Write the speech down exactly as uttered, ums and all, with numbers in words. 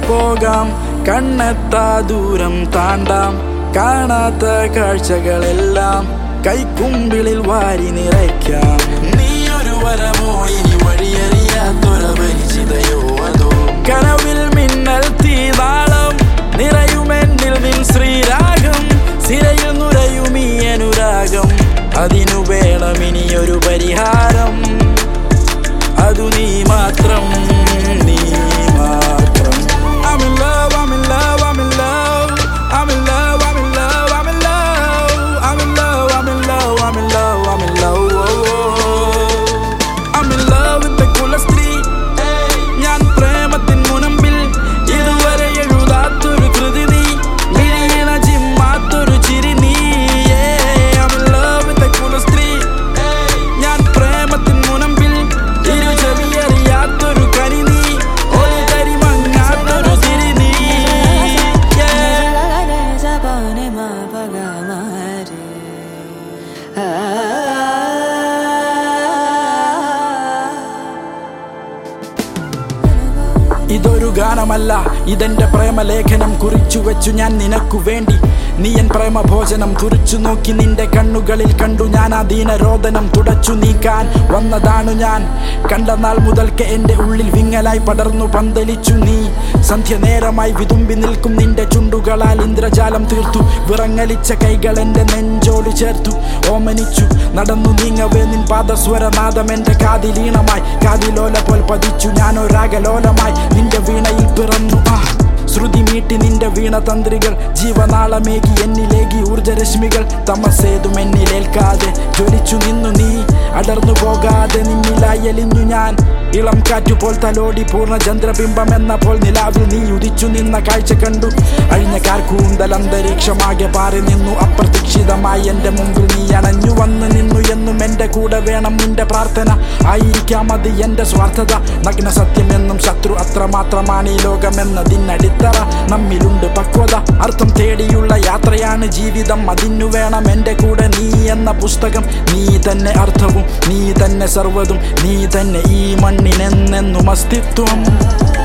പോകാം, കണ്ണെത്താ ദൂരം താണ്ടാം, കാണാത്ത കാഴ്ചകളെല്ലാം കൈക്കുമ്പിളിൽ വാരി നിറയ്ക്കാം. നീയൊരു വരമോ ഇനി വഴിയറിയാത്തൊരപരിചിതയോ അതോ കനവിൽ മിന്നൽ തീതാളം നിറയുമെന്നിൽ നിൻ ശ്രീരാഗം, സിരയിൽ നുരയുമീ അനുരാഗം, അതിനു വേണം ഇനിയൊരു പരിഹാരം, അതു നീ മാത്രം, നീ മാത്രം. I'm in love, I'm in love, I'm in love, I'm in love, I'm in love, I'm in love, I'm in love, I'm in love, I'm in love, I'm in love, oh, oh. I'm in love with the കുലസ്ത്രീ, ഞാൻ പ്രേമത്തിൻ മുനമ്പിൽ ഇതുവരെ എഴുതാത്തൊരു കൃതി നീ, വിഴിയണ ചിമ്മാത്തൊരു ചിരി നീ. I'm in love with the കുലസ്ത്രീ, ഞാൻ പ്രേമത്തിൻ മുനമ്പിൽ ഇരു ചെവിയറിയാത്തൊരു കരി നീ, ഒരു തരി മങ്ങാത്തൊരു തിരി നീ. ഇതൊരു ഗാനമല്ല, ഇതെന്റെ പ്രേമലേഖനം, കുറിച്ചു വെച്ചു ഞാൻ നിനക്കു വേണ്ടി. നീ എൻ പ്രേമഭോജനം തുറിച്ചു നോക്കി, നിന്റെ കണ്ണുകളിൽ കണ്ടു ഞാൻ ആ ദീനരോദനം. തുടച്ചു നീക്കാൻ വന്നതാണു ഞാൻ, കണ്ട നാൾ മുതൽക്ക് എന്റെ ഉള്ളിൽ വിങ്ങലായി പടർന്നു പന്തലിച്ചു നീ. സന്ധ്യ നേരമായി വിതുമ്പി നിൽക്കും നിന്റെ ചുണ്ടുകളാൽ ഇന്ദ്രജാലം തീർത്തു, വിറങ്ങലിച്ച കൈകൾ എന്റെ നെഞ്ചോട് ചേർത്തു. ഓമനിച്ചു നടന്നു നീങ്ങവേ നിൻ പാദസ്വരനാദം എന്റെ കാതിലീണമായി, കാതിലോല പോൽ പതിച്ചു ഞാനൊരാഗലോലമായി നിന്റെ വീണയിൽ പിറന്നു. ആ ശ്രുതി മീട്ടി നിന്റെ വീണ തന്ത്രികൾ, ജീവനാളമേകി എന്നിലേകി ഊർജരശ്മികൾ, തമസേതും എന്നിലേൽക്കാതെ ജ്വലിച്ചു നിന്നു നീ. അടർന്നു പോകാതെ നിന്നിലായി എലിഞ്ഞു ഞാൻ, ഇളം കാറ്റുപോൽ തലോടി പൂർണ്ണ ചന്ദ്രബിംബം എന്ന പോൽ നിലാവിൽ നീ ഉദിച്ചു നിന്ന കാഴ്ച കണ്ടു. അഴിഞ്ഞ കാർക്കൂന്തൽ അന്തരീക്ഷമാകെ പാറി നിന്നു, അപ്രതീക്ഷിതമായി എന്റെ മുമ്പിൽ നീ അണഞ്ഞു വന്ന് നിന്നു. എന്നും എന്റെ കൂടെ വേണം നിന്റെ പ്രാർത്ഥന, ആയിരിക്കാം അത് എന്റെ സ്വാർത്ഥത. നഗ്ന സത്യമെന്നും ശത്രു അത്രമാത്രമാണ് ഈ ലോകമെന്നതിനടിത്തറ. നമ്മിലുണ്ട് പക്വത, അർത്ഥം തേടിയുള്ള യാത്രയാണ് ജീവിതം, അതിനു വേണം എന്റെ കൂടെ നീ എന്ന പുസ്തകം. നീ തന്നെ അർത്ഥവും, നീ തന്നെ സർവ്വതും, നീ തന്നെ ഈ മണ്ണിനെന്നെന്നും അസ്തിത്വം.